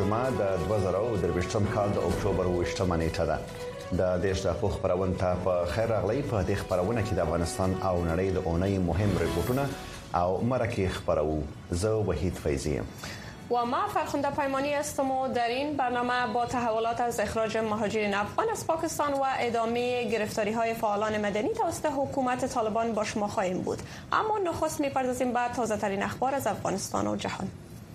جمعه د 2023 کال د اکتوبر 28 نیټه ده. د دیش د خبرونه ته په خیر راغلی. په دې خبرونه کې د افغانستان او نړۍ د اونۍ مهم ریپورتونه او مرکه خبرو. زه وحید فیضی و ما فرخنده پیمانی هستم و در این برنامه با تحولات از اخراج مهاجرین افغان از پاکستان و ادامه گرفتاری های فعالان مدنی توسط حکومت طالبان با شما خواهیم بود. اما نخست میپردازیم به تازه ترین اخبار از افغانستان و جهان.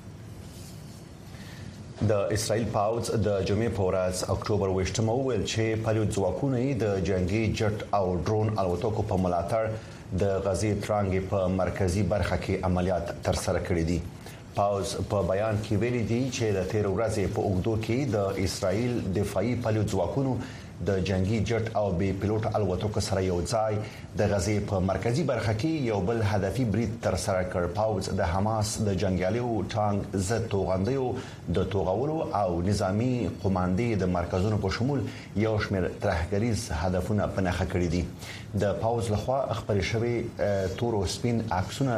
د اسرائیل پاوز د جمعې په ورځ اکتوبر 28 ویل چې پلیوت ځواکونه د جنگي جټ او ډرون الوتکو په ملاتړ د غزې ترانګ په مرکزی برخه کې عملیات ترسره کړي دي. پاوز په بیان کې ویلي دي چې د 13 ورځې په اوږدو کې د اسرائیل دفاعي پلیوت ځواکونو د جنگي جټ او بي پيلوټ الوتکو سره یو ځای د غزې په مرکزی برخه کې یو بل هدفي برید تر سره کړ. پاوز د حماس د جنگیالیو ټانک ضد توغندیو د توغولو او نظامی قوماندې د مرکزونو په شمول یو شمېر ترهګریز هدفونه په نښه کړی دي. د پاوز لخوا خبري شوی تور او سپین عکسونه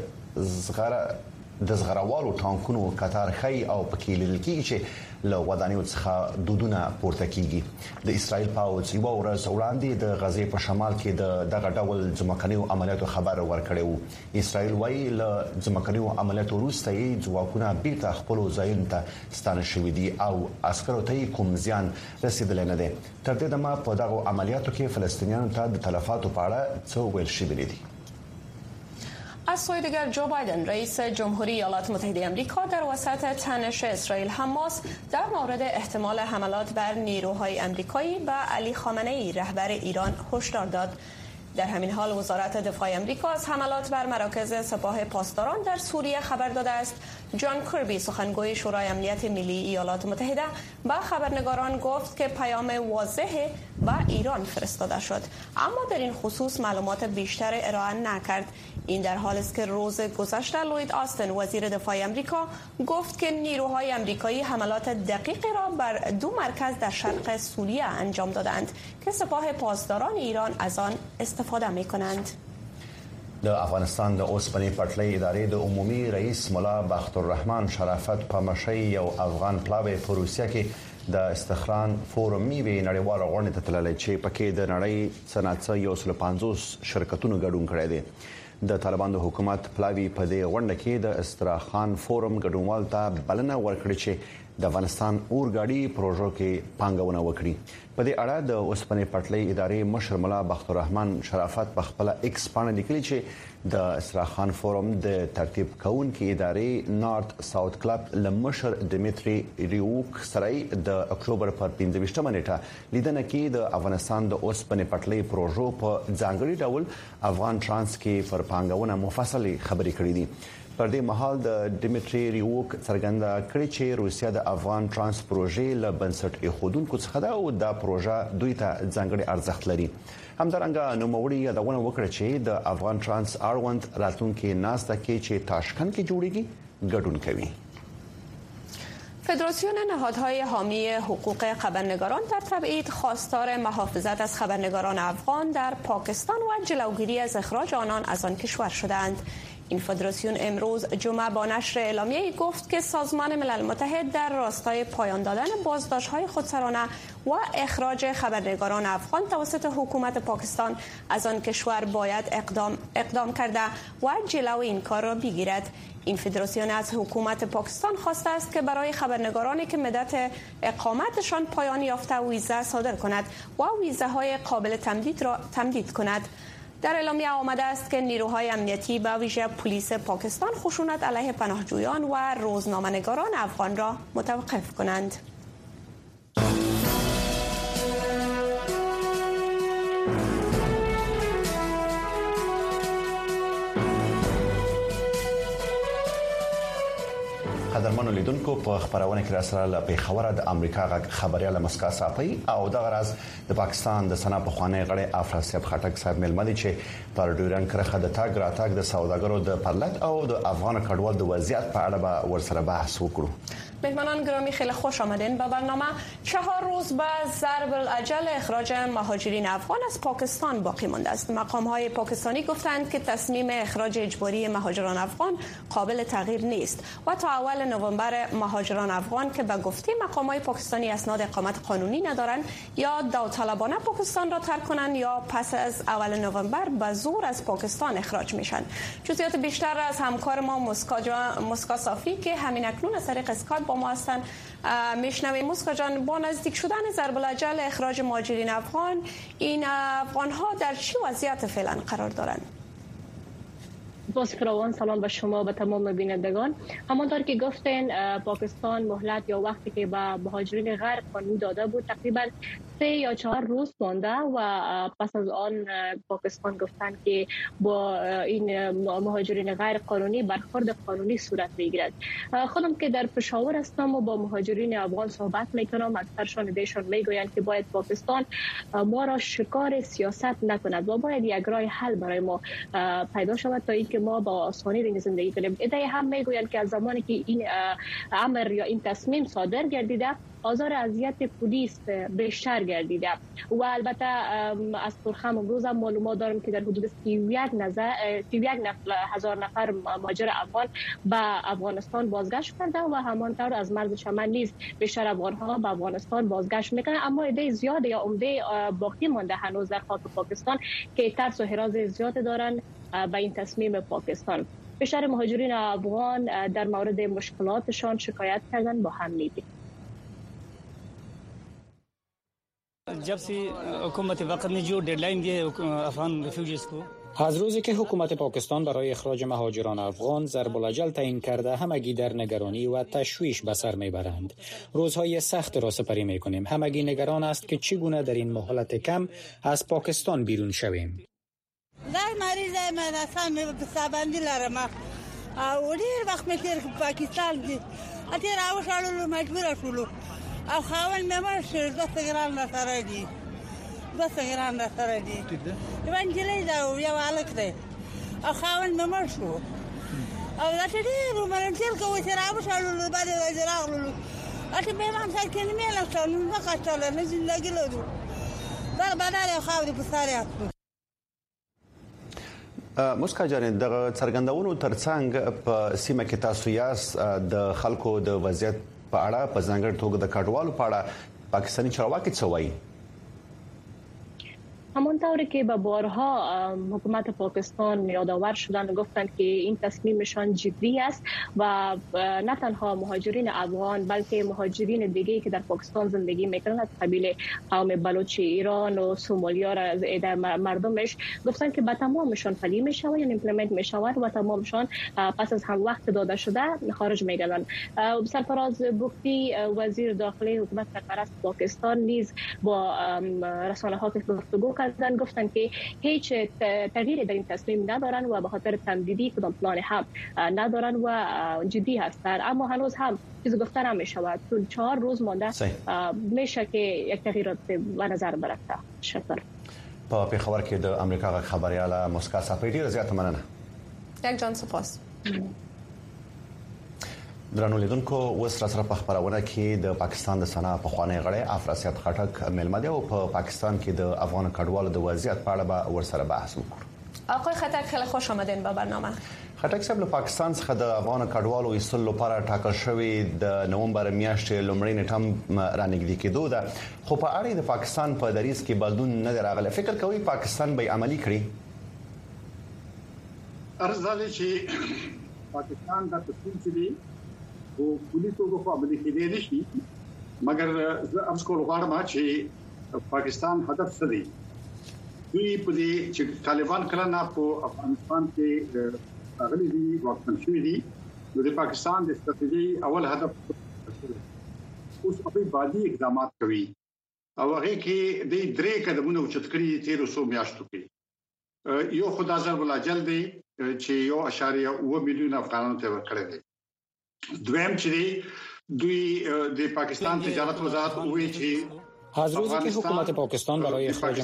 د زغروالو ټانکونو قطار خي او پکې لیدل کېږي چې له ودانیو څخه دودونه پورته کیږي. د اسرائیل پاوز یو ورځ وړاندې د غزې په شمال کې دغه ډول ځمکنیو عملیاتو خبر ورکړی و. اسرائیل وايي له ځمکنیو عملیاتو وروسته یې ځواکونه بیرته خپل ځایونو ته ستانه شوي دي او عسکرو ته کوم زیان رسیدلی نه دی. تر دې دمه په دغه عملیاتو کې فلسطینیانو ته د تلفاتو په اړه څه ویل شوي دي. از سوی دیگر جو بایدن رئیس جمهوری ایالات متحده آمریکا در وسط تنش اسرائیل حماس در مورد احتمال حملات بر نیروهای آمریکایی به علی خامنه‌ای رهبر ایران هشدار داد. در همین حال وزارت دفاع آمریکا از حملات بر مراکز سپاه پاسداران در سوریه خبر داده است. جان کربی سخنگوی شورای امنیت ملی ایالات متحده به خبرنگاران گفت که پیام واضح به ایران فرستاده شد، اما در این خصوص معلومات بیشتر ارائه نکرد. این در حالی است که روز گذشته لوید آستن وزیر دفاع آمریکا گفت که نیروهای آمریکایی حملات دقیقی را بر 2 مرکز در شرق سوریه انجام دادند که سپاه پاسداران ایران از آن استفاده می‌کنند. د افغانستان د اوسپنې پټلۍ ادارې د عمومي رئیس مولا بختالرحمن شرافت په مشرۍ یو افغان پلاوی په روسیه کې د استخران فورم میوي نړیوال غونډه ته تللی چې پکې د نړۍ صنعت 150 شرکتونو ګډون کړی دی. د طالبان د حکومت پلاوی په دې غونډه کې د استخران فورم ګډونوال ته بلنه ورکړه چې د افغانستان اورګاډي پروژو کې پانګونه وکړي. په دې اړه د اوسپنې پټلۍ ادارې مشر مولا بختالرحمن شرافت په خپل ایکس باندې لیکلي چې د استخران فورم د ترتیب کونکي ادارې نارت ساوث کلب لمشر دمیتری ریوک سره د اکتوبر پر 15 نیټه لیدنه کې د افغانستان د اوسپنې پټلۍ پروژو په ځانګړي ډول افغان ترانس کې پر پانګونه مفصلي خبرې کړې دي. پر دې مهال د دمیتری ریوک څرګنده کړې چې روسیا د افغان ترانس پروژې له بنسټ ایښودونکو څخه ده او دا پروژه دوی ته ځانګړي ارزښت لري. همدارنګه نوموړي یادونه وکړه چې د افغان ترانس اړوند راتلونکي ناسته کې چې تاشکند کې جوړیږي ګډون کوي. فدراسیون نهادهای حامی حقوق خبرنگاران در تبعید خواستار محافظت از خبرنگاران افغان در پاکستان و جلوگیری از اخراج آنان از آن کشور شدند. این فدراسیون امروز جمعه با نشر اعلامیه‌ای گفت که سازمان ملل متحد در راستای پایان دادن بازداشت‌های خودسرانه و اخراج خبرنگاران افغان توسط حکومت پاکستان از آن کشور باید اقدام کرده و جلوی این کار را بگیرد. این فدراسیون از حکومت پاکستان خواسته است که برای خبرنگارانی که مدت اقامتشان پایان یافته ویزه صادر کند و ویزه‌های قابل تمدید را تمدید کند. در اعلامیه آمده است که نیروهای امنیتی به ویژه پلیس پاکستان خشونت علیه پناهجویان و روزنامه‌نگاران افغان را متوقف کنند. قدرمنو لیدونکو په خبرونه کې راسره له پیښور د امریکا خبريال مسکا صافي او د غرض د پاکستان د سنا په خوانې غړي افراسیاب خټک صاحب ملمدي چې پر ډیورن کرخه د تاګ راتګ د سوداګرو د پرلط او د افغان کډوال د وضعیت په اړه به ورسره بحث وکړو. مهمانان گرامی خیلی خوش آمدین به برنامه. 4 روز بعد ضرب الاجل اخراج مهاجرین افغان از پاکستان باقی مانده است. مقام‌های پاکستانی گفتند که تصمیم اخراج اجباری مهاجران افغان قابل تغییر نیست و تا اول نوامبر مهاجران افغان که به گفته مقام‌های پاکستانی اسناد اقامت قانونی ندارند یا داوطلبانه پاکستان را ترک کنند یا پس از اول نوامبر به زور از پاکستان اخراج میشن. جزئیات بیشتر از همکار ما مسکا صافی که همین اکنون از طریق اسکایپ با ما هستند میشنویم. مسکا جان، با نزدیک شدن ضرب الاجل اخراج مهاجرین افغان، این افغان ها در چه وضعیت فعلا قرار دارند؟ باز فراوان سلام به شما به تمام بینندگان. همانطور که گفتین پاکستان مهلت یا وقتی که به مهاجرین غیر قانونی داده بود تقریبا 3 یا 4 روز مانده و پس از آن پاکستان گفتن که با این مهاجرین غیر قانونی برخورد قانونی صورت میگیرد. خودم که در پشاور هستم و با مهاجرین افغان صحبت میکنم، اکثرشان دیشان میگویند که باید پاکستان ما را شکار سیاست نکند و باید یک راه حل برای ما پیدا شود تا اینکه ما با آسانی زندگی کنیم. ایده هم میگویند که از زمانی که این امر یا این تصمیم صادر گردیده آزار اذیت پلیس بیشتر گردیده و البته از پرخم امروز هم معلومات دارم که در حدود 31,000 نفر مهاجر افغان به افغانستان بازگشت کرده و همانطور از مرز چمن نیز بیشتر افغان ها به افغانستان بازگشت میکنند، اما عده زیاد یا عمده باقی مانده هنوز در خاک پاکستان که ترس و هراس زیاد دارند به این تصمیم پاکستان. بیشتر مهاجرین افغان در مورد مشکلاتشان شکایت کردن با هم میدید. जब से हुकूमत वक्त ने जो डेडलाइन दी है अफगान रेफ्यूजीज को از روزی که حکومت پاکستان برای اخراج مهاجران افغان ضرب الاجل تعیین کرده همگی در نگرانی و تشویش به سر میبرند. روزهای سخت را سپری میکنیم. همگی نگران است که چگونه در این مهلت کم از پاکستان بیرون شویم. در مریض من اصلا بسابندی لرم او ډیر وخت مې تیر پاکستان کې اتیر او شالو مجبور شولو او خاون مې مرشه 2 ګرام نه سره دي 2 ګرام نه سره دي باندې دا یو الک دی او خاون مې مرشو او دا ډیر ومنځل کوي تیر او شالو باندې راغلو اته به ما څنګه کې مې لا څلور نه کاټل نه زندګی لرو دا باندې خاوري په ساري مسکا جان، د څرګندونو ترڅنګ په سیمه کې تاسو یاست د خلکو د وضعیت په اړه په ځانګړي توګه د کډوالو په اړه پاکستانی چارواکي څه وایي؟ همانطوری که به بارها حکومت پاکستان یادآور شدند گفتند که این تصمیمشان جدی است و نه تنها مهاجرین افغان بلکه مهاجرین دیگه که در پاکستان زندگی میکنند از قبیل قوم بلوچ ایران و سومالیا را از مردمش گفتند که به تمامشان فعال میشود یا ایمپلمنت میشود و تمامشان پس از هم وقت داده شده خارج میگردند. سرفراز بوکتی وزیر داخلی حکومت سرپرست پاکستان نیز با رسانه ها گفتگو گفتن که هیچ تغییری در این تصمیم ندارن و به خاطر تمدیدی کدام پلان هم ندارن و جدی هستند، اما هنوز هم چیز گفته نمیشود. 4 روز مانده میشه که یک تغییرات به نظر برسه. شکر. په پیښور کې د امریکا خبرياله مسکا صافی ډیره زیاته مننه. یک جان سپاس. درنو لیدونکو، اوس را سره په خبرونه کې د پاکستان د سنا په خوانی غړی افراسیات خټک ملمه دی او په پاکستان کې د افغان کډوالو د وضعیت په اړه به ورسره بحث وکړو. آقای خټک خیلی خوش آمدین به برنامه. خټک صاحب، له پاکستان څخه د افغان کډوالو ایستلو لپاره ټاکل شوی د نومبر میاشتې لومړی نیټه رانږدې کېدو ده، خو په اړه د پاکستان په دریځ کې بدلون نه دی راغلی. فکر کوي پاکستان به عملی کړي؟ ارزاله چې پاکستان د تصمیم دی او پولیسو په عملي کې دی نشي، مګر زه اوس کول غواړم چې پاکستان هدف څه دی. دوی په دې چې طالبان کله نه په افغانستان کې راغلي دي واکمن شوي دي، نو د پاکستان د استراتیژي اول هدف اوس په بعدي اقدامات کوي او هغه کې د 3 قدمونو اوچت کړي 1300 میاشتو کې. یو خدای ضرب الاجل دی چې 1.9 میلیون افغانانو ته ورکړی دی. دویم چې دوی د پاکستان تجارت وزارت وایي چې از روزی که حکومت پاکستان برای اخراج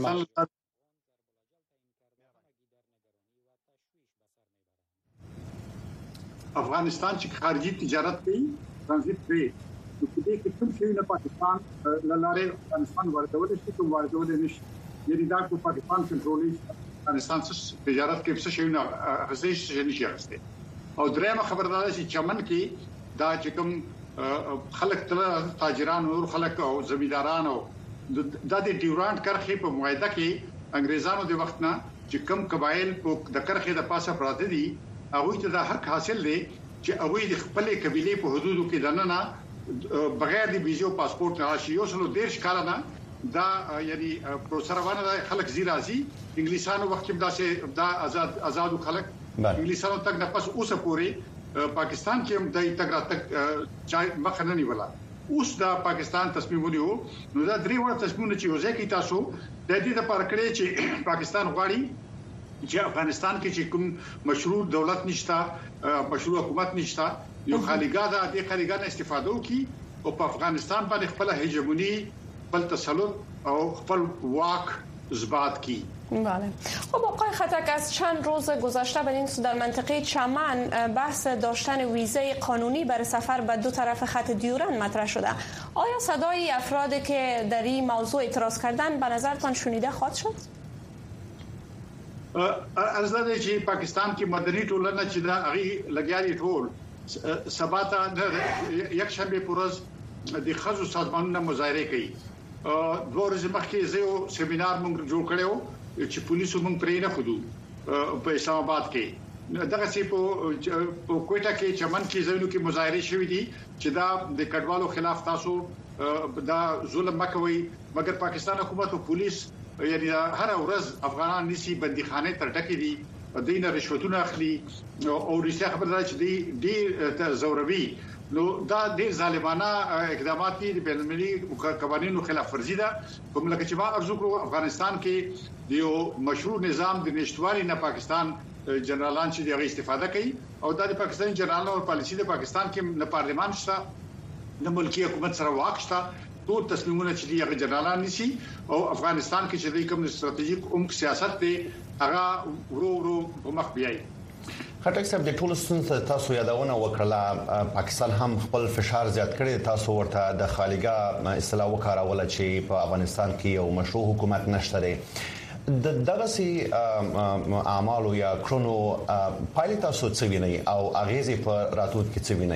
افغانستان چې خارجي تجارت کوي ترانزیت کوي نو په دې کې کوم شي نه پاکستان لاره افغانستان ورته شي کوم ورته نشي یعنی دا کو پاکستان کنټرولي افغانستان څخه تجارت کې څه شي نه غزيش نشي راځي او درېمه خبردار شي چمن کې دا چې کوم خلک تاجران او خلک او زمینداران او د ډیورانت کرخې په معاهده کې انګريزانو د وخت نه چې کم قبایل په د کرخې د پاسه پراته دي هغه ته د حق حاصل دي چې هغه د خپل قبيله په حدودو کې دننه بغیر د ویزو پاسپورت راشي یو څلو ډیر ښکارا نه دا یعنی پروسروانه خلک زیرازي انګلیسانو وخت کې دا آزاد خلک انګلیسانو تک نه پس اوسه پوري پاکستان کې هم د تک راتک چای مخنه نیولا اوس دا پاکستان تصمیم ونیو نو دا درې وړ تصمیمونه چې وځي کی تاسو د دې لپاره کړی چې پاکستان غواړي چې افغانستان کې چې کوم مشروع دولت نشتا مشروع حکومت نشتا یو خالیګا دا د خالیګا نه استفاده وکي او په افغانستان باندې خپل هجمونی خپل تسلط او خپل واک اثبات کی. بله. خب آقای خطک از چند روز گذشته بر این در منطقه چمن بحث داشتن ویزه قانونی برای سفر به دو طرف خط دیورن مطرح شده. آیا صدای افرادی که در این موضوع اعتراض کردن به نظرتان شنیده خواهد شد؟ ارزاده چې پاکستان کې مدني ټولنه چې دا هغه لګیاري ټول سباته یک شنبه پورز د خزو سازمانونو مظاهره کوي. دوه ورځې مخکې زه سیمینار مونږ جوړ کړو چې پولیسو مونږ پرې نه خدو په اسلام آباد کې دغه سی په کوټه کې چمن کې ځینو کې مظاهره شوې دي چې دا د کډوالو خلاف تاسو دا ظلم مکوئ مګر پاکستان حکومت او پولیس یعنی هر ورځ افغانان نسی بنديخانه تر ډکې دي دینه رشوتونه اخلي او رښتیا خبره ده چې ډېر زوروي نو دا ډېر ظالمانه اقدامات دي د بین‌المللي قوانینو خلاف ورزي ده کوم لکه چې ما ارزو کړو افغانستان کې یو مشروع نظام د نشټوالي نه پاکستان جنرالان چې دغه استفاده کوي او د پاکستان جنرالانو او پالیسي د پاکستان کې نه پارلمان شته نه ملکی حکومت سره واک شته ټول تصمیمونه چې دغه جنرالان نشي او افغانستان کې چې د کوم ستراتیژیک عمق سیاست دی هغه ورو په مخ بیاي. خټک صاحب د ټول ستونزې تاسو یادونه وکړه پاکستان هم خپل فشار زیات کړی تاسو ورته د خالیګا اصطلاح وکاروله چې په افغانستان کې یو مشروع حکومت نشته دی د دغه سي اعمال یا کرونو پایله تاسو څه وینئ او اغیزې په راتلونکي کې څه وینئ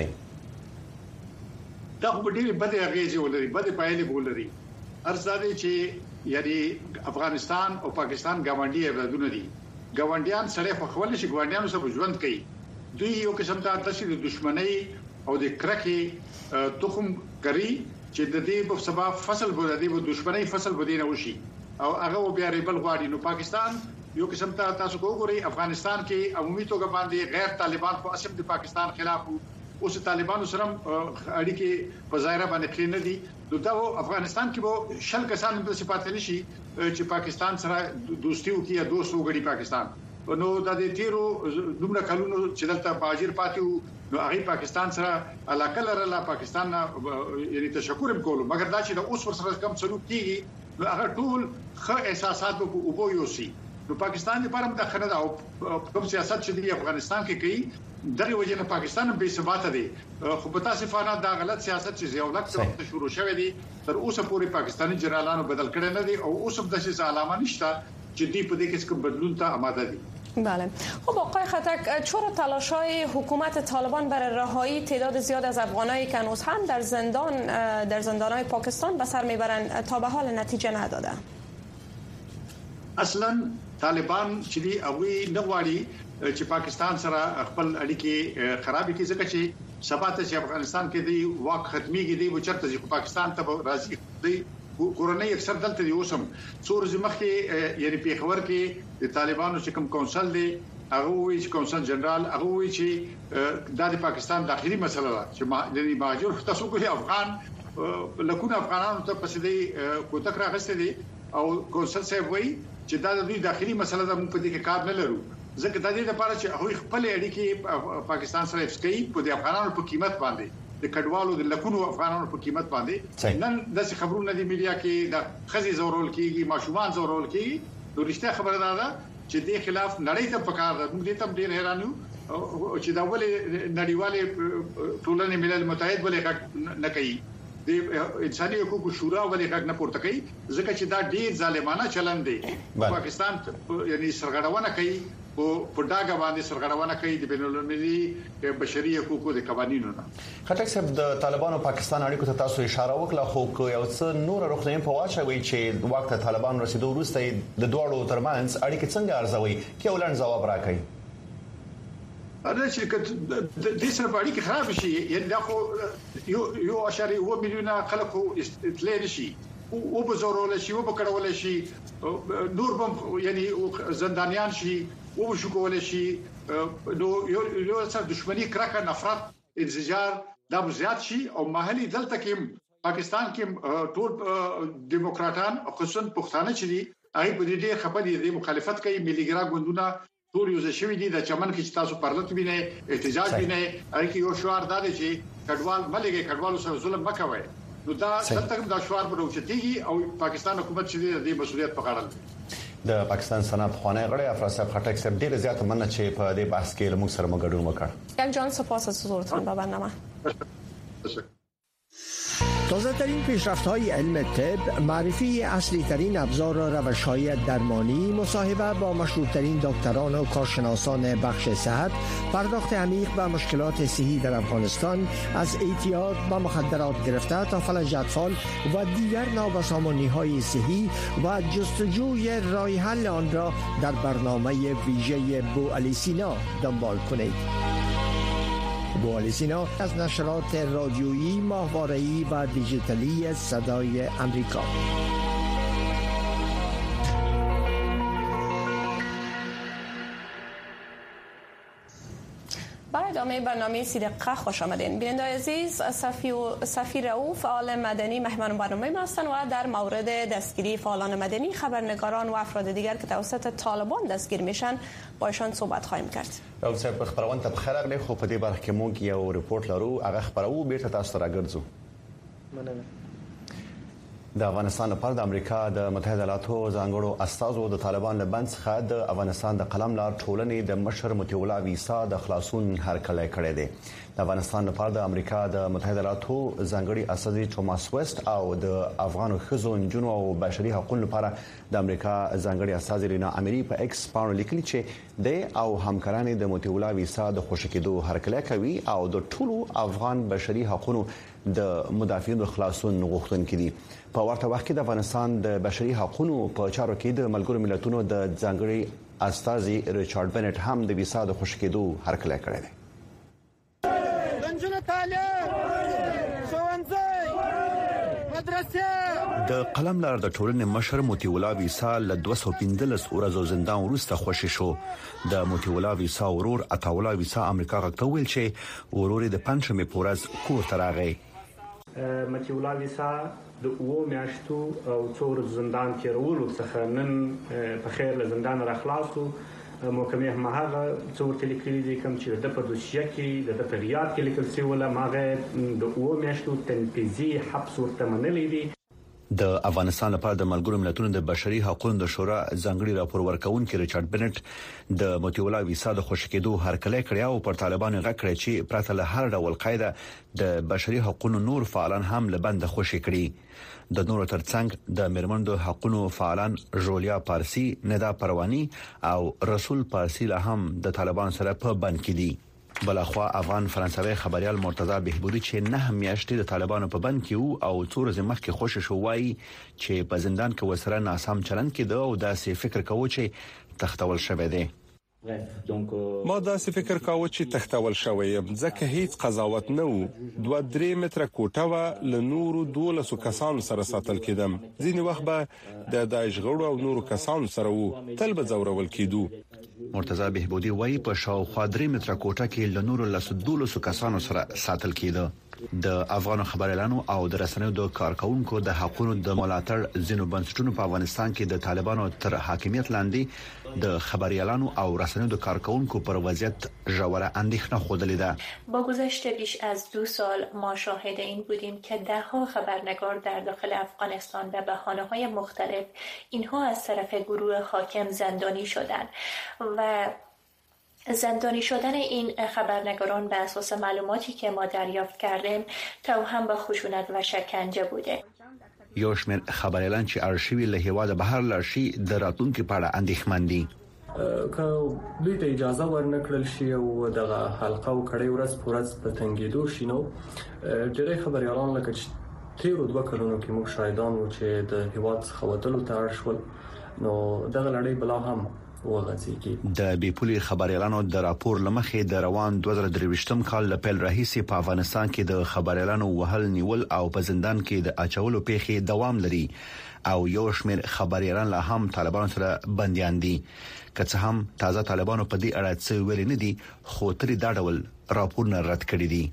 دا په ډېر بده اغیزې ولري بده پایله ولري ارزاده چې یعنی افغانستان او پاکستان ګاونډي هیوادونه دي ګاونډیان سره په خپل شي ګاونډیانو سره ژوند کوي دوی یو قسم ته تاسو د دښمنۍ او د کرکې تخم کوي چې د دې په سبب فصل بده دی د دښمنۍ فصل بدینه وشي او هغه بیا ریبل غواړي نو پاکستان یو قسم ته تاسو وګورئ افغانستان کې عمومي توګه باندې غیر طالبان په اصل د پاکستان خلاف اوس طالبانو سره اړیکې په ظاهره باندې کړی نه دي نو دا افغانستان کې به شل کسان د صفات نشي چې پاکستان سره دوستي وکړي یا دوست وګړي پاکستان نو د دې تیرو دومره کلونو چې دلته باجر پاتې نو هغه پاکستان سره علاقه لرله پاکستان یعنی تشکر وکولو مګر دا چې د اوس ور سره کم سلوک کیږي نو هغه ټول ښه احساسات په اوبو یوسي نو پاکستان لپاره مداخله ده او کوم سیاست چې د افغانستان کې کوي دغه وجه نه پاکستان به ثبات دي خو په تاسو فانه دا غلط سیاست چې زیولت شروع شوه دي تر اوسه پورې پاکستاني جنرالانو بدل کړي نه دي او اوس هم د څه علامه نشته چې دوی په دې کې څه بدلون ته آماده دي. بله. خب آقای خطک چرا تلاش‌های حکومت طالبان برای رهایی تعداد زیاد از افغانایی که هنوز هم در زندان‌های پاکستان به سر میبرند تا به حال نتیجه نداده؟ اصلا طالبان چې دی او نه غواړي چې پاکستان سره خپل اړیکې خرابې کړي ځکه چې سباته چې افغانستان کې دی واک ختميږي دی و چرته چې پاکستان ته راځي دی کورونی اکثر دلته دی اوسم څور ځمخې یعنی په خبر کې د طالبانو چې کوم کونسل دی هغه وی چې کونسل جنرال هغه وی چې د پاکستان داخلي مسله ده چې د مهاجر تاسو کولی افغان لکونه افغانانو ته پسې دی کوتک راغسته دي او کونسل صاحب وی چې دا د دوی داخلي مسله ده موږ په دې کې کار نه لرو ځکه د دې لپاره چې هغه خپل اړیکې پاکستان سره افسکي په د افغانانو په قیمت باندې د کډوالو د لکونو افغانانو په قیمت باندې نن د خبرونو د میډیا کې د خزي زورول کېږي ماشومان زورول کېږي نو رښتیا خبره ده چې د خلاف نړۍ ته پکار ده موږ دې ته ډېر حیران یو چې دا ولې نړیواله ټولنې ملل متحد ولې نه کوي د انساني حقوقو شورا ولې حق نه پورته کوي ځکه چې دا ډیر ظالمانه چلن دی پاکستان یعنی سرغړونه کوي او په ډاګه باندې سرغړونه کوي د بین المللي بشري حقوقو د قوانینو نه. خټک صاحب د طالبانو پاکستان اړیکو ته تاسو اشاره وکړه خو یو څه نور روغتیايي په واچوي چې وخت طالبان رسیدو وروسته د دوړو ترمنځ اړیکې څنګه ارزوي کې ولن جواب راکړي. دا چې د سره باندې کې خراب شي یعنی دا خو یو اشاره 1 میلیون خلکو تللی شي او په زورول شي او په کډول شي نور بم یعنی زندانیان شي او شو کول شي نو یو څه دښمنی کرکه نفرت انزجار دا زیات شي او محلي دلته کې پاکستان کې ټول دیموکراتان خصوصا پښتانه چې دي هغه په دې خپل دي مخالفت کوي مليګرا ګوندونه ټول یو ځای شوی دي د چمن کې تاسو پرلط وینئ احتجاج وینئ هغه کې یو شعار دا دی چې کډوال ملګری کډوالو سره ظلم مکوئ نو دا دلته دا شعار په اوچتيږي او پاکستان حکومت چې د مسؤلیت په غاړه لري. د پاکستان سنا خوانه غړي افراساب خټک صاحب ډیر زیات مننه چې په دې بحث کې موږ سره مګډون وکړ. ګل جان سپاس از حضورتان با برنامه. تازه ترین پیشرفت های علم طب، معرفی اصلی ترین ابزار و روش های درمانی، مصاحبه با مشهور ترین دکتران و کارشناسان بخش صحت، پرداخت عمیق به مشکلات صحی در افغانستان از اعتیاد به مخدرات گرفته تا فلج اطفال و دیگر نابسامانی های صحی و جستجوی راه حل آن را در برنامه ویژه بوعلی سینا دنبال کنید. بوعلی سینا از نشرات رادیویی، ماهواره‌ای و دیجیتالی صدای امریکا. برای ادامه برنامه سیدقه خوش آمدین. بیننده عزیز، صفی رؤوف فعال مدنی مهمان برنامه ما هستند و در مورد دستگیری فعالان مدنی، خبرنگاران و افراد دیگر که توسط طالبان دستگیر میشن با ایشان صحبت خواهیم کرد. رؤوف صاحب خبرونه ته بخیر راغلی خو په دې برخه کې مونږ یو ریپورت لرو هغه خبرو بیرته تاسو ته راګرځو. مننه. د افغانستان لپاره د امریکا د متحده ایالاتو ځانګړو استازو د طالبان له بند څخه د افغانستان د قلم لار ټولنې د مشر مطیع الله ویسا د خلاصون هرکلی کړی دی. د افغانستان لپاره د امریکا د متحده ایالاتو ځانګړي استازي توماس ویسټ او د افغان ښځو نجونو او بشري حقوقو لپاره د امریکا ځانګړي استازي رینا اميري په ایکس باندې لیکلي چې د او همکارانو د مطیع الله ویسا د خوشی کېدو هرکلی کوي او د ټولو افغان بشري حقوقو د مدافعینو خلاصون غوښتونکي دي. په ورته وخت کې د افغانستان د بشري حقوقو په چارو کې د ملګرو ملتونو د ځانګړي استازي ریچارډ بنټ هم د ویسا د خوشی کېدو هرکلی کړی دی. د قلم لار د ټولنې مشر مطیع الله ویسا له 215 ورځو زندان وروسته خوشی شو. د مطیع الله ویسا ورور عطاءالله ویسا امریکا غږ ته ویل چې ورور د پنځمې پورز کور ته راغی. مطیع الله ویسا د اوو میاشتو او څور زندان کې ورولو څخه نن په خیر له زندان را خلاصو. محکمه هم هغه څور لیکلي دي کوم چې د په دوسیه کې د فریاد کې لیکل شوی ولا ماغه د اوو میاشتو تنفیذي حبس ورته منلې دي. د افغانستان لپاره د ملګرو ملتونو د بشري حقوقو د شورا ځانګړي راپور ورکونکي ریچارډ بنټ د مطیع الله ویسا د خوشی کېدو هرکلی کړی او پر طالبانو غږ کړی چې پرته له هر ډول قاعده د بشري حقوقو نور فعالان هم له بند خوشی کړي. د نورو ترڅنګ د میرمنو حقوقو فعالان ژولیا پارسی، ندا پروانی او رسول پارسی له هم د طالبان سره په بند کې دي. بلخوا افغان فرانسوي خبريال مرتضی بهبودي چې نه میاشتې د طالبانو په بند کې وو او څو ورځې مخکې خوشی شو وایي چې په زندان کې وسره ناسم چلند کېده او داسې فکر کوي چې تختول شوی دی. ما داسې فکر کاوه چې تختول شوی یم ځکه هیڅ قضاوت نه وو. 2-3 متره کوټه و له نورو 12 کسانو سره ساتل کېدم. ځینې وخت به د داعش غړو او نورو کسانو سره وو تل به ځورول کېدو. مرتضی بهبودي وایي په شاوخوا 3 متره کوټه کې له نورو 12 کسانو سره ساتل کېده. د افغان خبريالانو او د رسنیو د کارکونکو د حقوقو د ملاتړ ځینو بنسټونو په افغانستان کې د طالبانو تر حاکمیت لاندې د خبريالانو او رسنیو د کارکونکو پر وضعیت ژوره اندېښنه خوده ده. با گذشت بیش از 2 سال ما شاهد این بودیم که دهها خبرنگار در داخل افغانستان به بهانه‌های مختلف اینها از طرف گروه حاکم زندانی شدند و زندانی شدن این خبرنگاران به اساس معلوماتی که ما دریافت کردیم توهم به خشونت و شکنجه بوده. یو شمېر خبر اعلان چې ارشیوي له هیواده بهر لرشي د راتلونکو په اړه اندېښمن دي. که دوی ته اجازه ورنکړل شي او دغه حلقه او کړي ورځ پورز په تنګېدو شي نو ډېری خبريالان لکه تیرو دوه کلونو کې موږ شاهدان وو چې د هیواد څخه وتلو ته اړ شول نو دغه لړۍ بلا هم د بیپولي خبريالانو د راپور لمخې د روان 2023م کال له پیل راهیسې په افغانستان کې د خبريالانو وهل نیول او په زندان کې د اچولو پیښې دوام لري او یو شمېر خبريالان له هم طالبانو سره بنديان دي که څه هم تازه طالبانو په دې اړه څه ویل نه دي خو ترې دا ډول راپورونه رد کړي دي.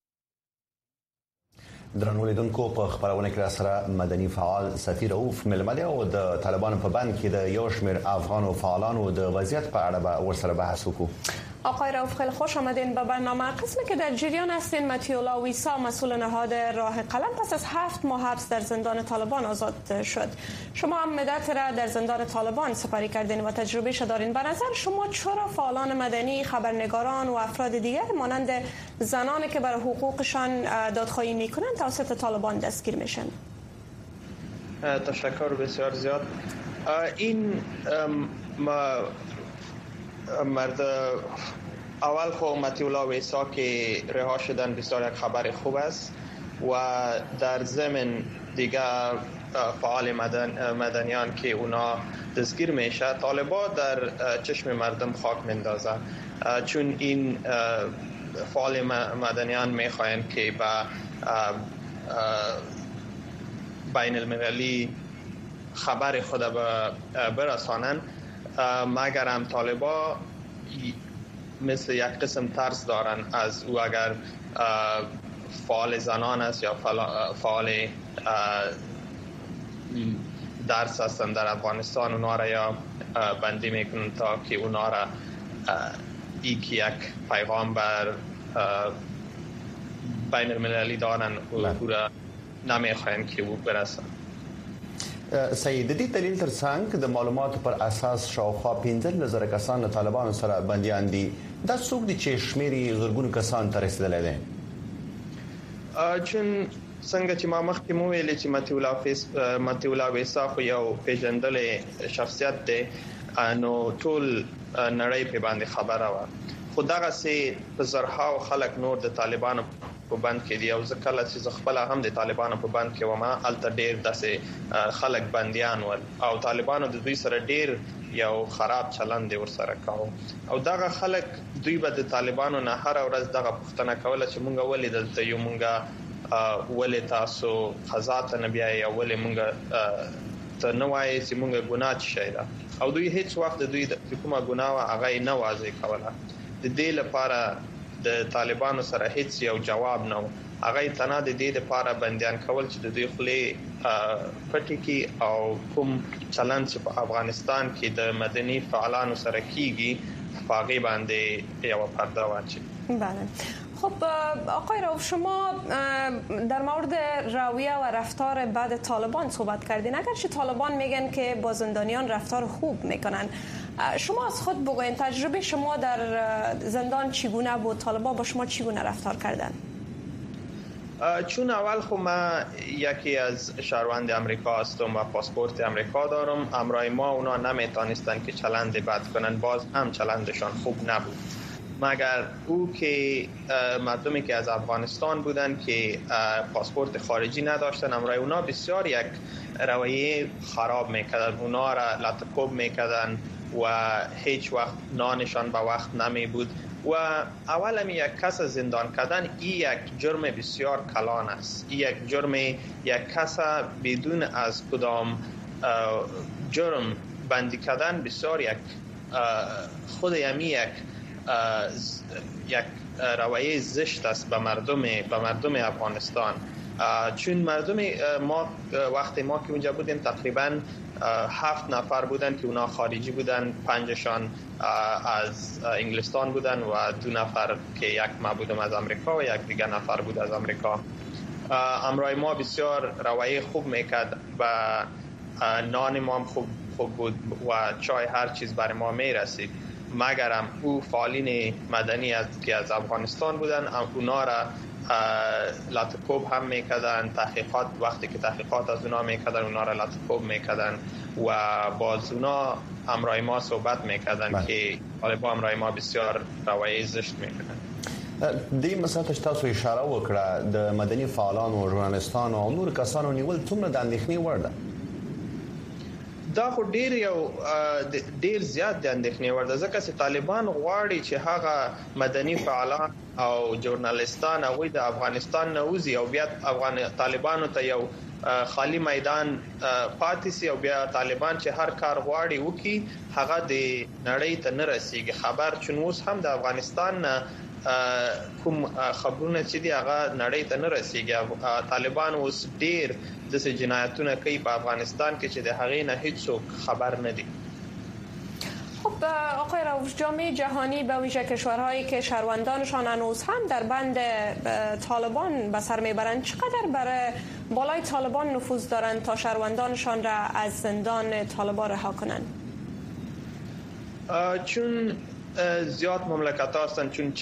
درنو لیدونکو په خبرونه کې سره مدني فعال سفیر اوف ملمدي او د طالبانو په بند کې د یو شمېر افغان فعالانو د وضعیت په اړه ورسره بحث وکړو. آقای رؤوف خیلی خوش آمدین به برنامه. قسمی که در جریان هستین مطیع الله ویسا مسئول نهاد راه قلم پس از 7 ماه حبس در زندان طالبان آزاد شد. شما هم مدت را در زندان طالبان سپری کردین و تجربهش دارین. به نظر شما چرا فعالان مدنی، خبرنگاران و افراد دیگر مانند زنانی که برای حقوقشان دادخواهی میکنن توسط طالبان دستگیر میشن؟ تشکر بسیار زیاد. این مرد اول خو مطیع الله ویسا که رها شدن بسیار یک خبر خوب است و در ضمن دیگه فعال مدنیان که اونا دستگیر میشه طالبا در چشم مردم خاک میندازه چون این فعال مدنیان میخواین که به بین المللی خبر خود برسانن مگر هم طالبا مثل یک قسم ترس دارن از او اگر فعال زنان است یا فعال درس هستن در افغانستان اونا را یا بندی میکنن تا که اونا را یک پیغام بر بین المللی دارن او را نمیخواین که او برسن. سید دې دلیل ترڅنګ د معلوماتو پر اساس شاوخوا 15,000 کسان له طالبانو سره بنديان دي. دا څوک دي چې شمیرې زرګونو کسان تر رسیدلې دي؟ چون څنګه چې ما مخکې مو ویلې چې مطیع الله ویسا خو یو پیژندل شخصیت دی نو ټول نړۍ په باندې خبره و. خو دغه سي په زرهاو خلک نور د طالبانو په بند کې دی او ځکه چې خپل هم د طالبانو په بند کې ومه الته ډېر داسې خلک بنديان ول او طالبانو د دوی سره ډېر یو خراب چلند ورسره کاوه او دغه خلک دوی به د طالبانو نه هر ورځ دغه پوښتنه کوله چې مونږ ولې دلته یو مونږه ولې تاسو قضا ته نه بیاي او ولې مونږ ته نه وایي چې مونږه ګناه شي ده او دوی هیڅ وخت د دوی د کومه ګناه هغه نه واضح کوله. د دې لپاره د طالبانو سره هیڅ یو جواب نه هغه تنه د دې لپاره بنديان کول چې د دوی خلی پټی کې او کوم چلند چې په افغانستان کې د مدني فعالانو سره کیږي هغه باندې یو پرده واچي. بله. خب آقای رؤوف شما در مورد رویه و رفتار بعد طالبان صحبت کردین. اگرچه طالبان میگن که با زندانیان رفتار خوب میکنن شما از خود بگوین تجربه شما در زندان چگونه بود؟ طالبان با شما چگونه رفتار کردن؟ چون اول خو ما یکی از شهروند امریکا هستم و پاسپورت امریکا دارم همراه ما اونا نمیتونستن که چلند بد کنن باز هم چلندشان خوب نبود مگر او که مردمی که از افغانستان بودن که پاسپورت خارجی نداشتن همراه اونا بسیار یک رویه خراب میکردن اونا را لطکوب میکردن و هیچ وقت نانشان به وقت نمی بود و اولم یک کس زندان کردن این یک جرم بسیار کلان است. این یک جرم یک کس بدون از کدام جرم بندی کردن بسیار یک خود یک رویه زشت است به مردم افغانستان چون مردم ما وقتی ما که اونجا بودیم تقریبا 7 نفر بودن که اونا خارجی بودن 5شان از انگلستان بودن و 2 نفر که یک ما بودم از امریکا و یک دیگه نفر بود از امریکا. امرای ما بسیار رویه خوب میکرد و نان ما هم خوب بود و چای هر چیز برای ما میرسید مگر او فعالین مدنی که از افغانستان بودن اونا را لاتکوب هم میکردن. تحقیقات وقتی که تحقیقات از اونا میکردن اونا را لاتکوب میکردن و باز اونا همراه ما صحبت میکردن که طالبان همراه ما بسیار رویه زشت میکردن. دې مسله تاسو اشاره وکړه د مدني فعالانو او ژورنالستانو او نور کسانو نیول څومره د اندېښنې وړ ده؟ دا خو ډیر زیات د اندېښنې وړ ده ځکه چې طالبان غواړي چې هغه مدني فعالان او ژورنالستان هغه د افغانستان نه وځي او بیا طالبانو ته یو خالی میدان پاتې سي او بیا طالبان چې هر کار غواړي وکي هغه د نړۍ ته نه رسیږي. خبر چون اوس هم د افغانستان کوم خبرونه چې دی هغه نړۍ ته نه رسیږي. طالبان اوس ډیر د جنایتونو کوي په افغانستان کې چې د هغې نه هیڅ خبر نه دي. خب آقای رؤوف، جامعه جهانی به ویژه کشورهایی که شهروندانشان هنوز هم در بند طالبان به سر میبرند چقدر برای بالای طالبان نفوذ دارند تا شهروندانشان را از زندان طالبان رها کنند؟ چون زیاد مملکت هستند، چون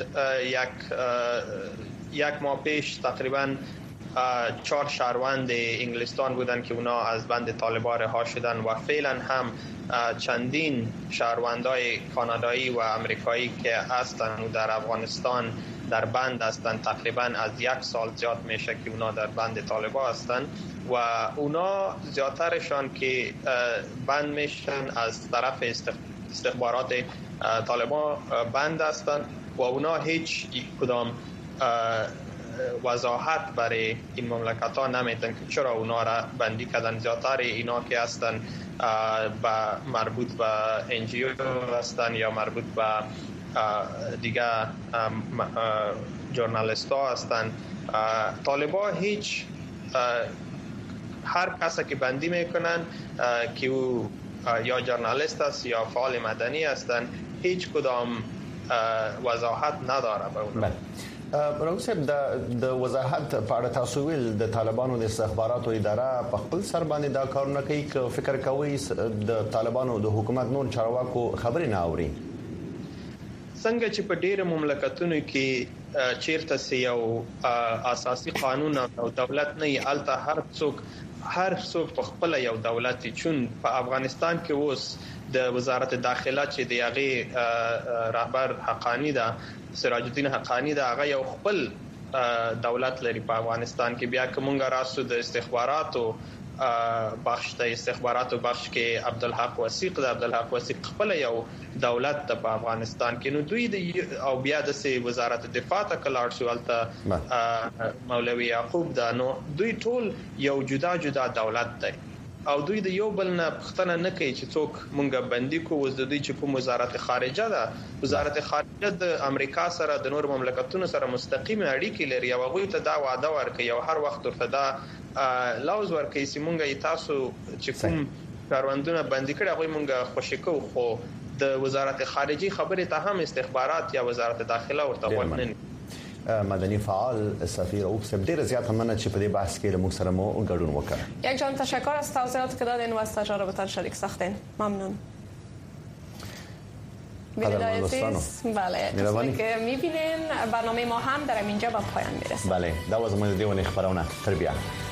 یک ماه پیش تقریبا 4 شهروند انگلستان بودن که اونا از بند طالبان رها شدن و فعلا هم چندین شهروندای کانادایی و امریکایی که هستند و در افغانستان در بند هستند. تقریبا از 1 سال زیاد میشه که اونا در بند طالبان هستند و اونا زیادترشان که بند میشن از طرف استخبارات طالبان بند هستند و اونا هیچ کدام وضاحت برای این مملکت ها نمیتن که چرا اونا را بندی کردن. زیادتر اینا که هستن مربوط به انجیو هستن یا مربوط به دیگه ژورنالیست ها هستن. طالبان هیچ هر کسی که بندی میکنن که او یا ژورنالیست است یا فعال مدنی هستن هیچ کدام وضاحت نداره به اون. رؤوف صاحب د وضاحت په اړه تاسو ویل د طالبانو د استخباراتو اداره په خپل سر باندې دا کارونه کوي که فکر کوي د طالبانو د حکومت نور چارواکو خبرې نه اوري؟ څنګه چې په ډېر مملکتونو کې چیرته سي یو اساسي قانون او دولت نه الته هر څوک په خپل یو دولت چون په افغانستان کې اوس د وزارت داخله چې دی هغه رهبر حقانی ده سراج الدین حقانی ده هغه یو خپل دولت لري په افغانستان کې. بیا کومه راسو د استخباراتو بخش کې عبدالحق وثیق ده. عبدالحق وثیق خپل یو دولت په افغانستان کې نو دوی او بیا د وزارت دفاع ته کلاړ شو الته مولوی یعقوب ده. نو دوی ټول یو جدا دولت دی او دوی د یو بل نه پښتنه نه کوي چې څوک مونږه بندي کو. وز د دوی چې کوم وزارت خارجه ده، وزارت خارجه د امریکا سره د نور مملکتونو سره مستقیم اړیکې لري او هغه ته دا وعده ورکوي او هر وخت ورته دا لوز ورکوي چې مونږه تاسو چې کوم کاروندونه بندي کړي هغه مونږه خوشی کو. خو د وزارت خارجه خبره ته هم استخبارات یا وزارت داخله ورته ورنني. مدنی فعال سفیر رؤوف صاحب ډیر زیات مننه چې په دې بحث کې موږ سره مو ګډون وکړ. یک جان تشکر از توضیحاتی که دادین و از تجربتان شریک ساختین. ممنون. بیننده عزیز، بله تصویری که میبینین برنامه ما هم در اینجا به پایان میرسه. بله دا وزمون دیوان خبرونه تربیه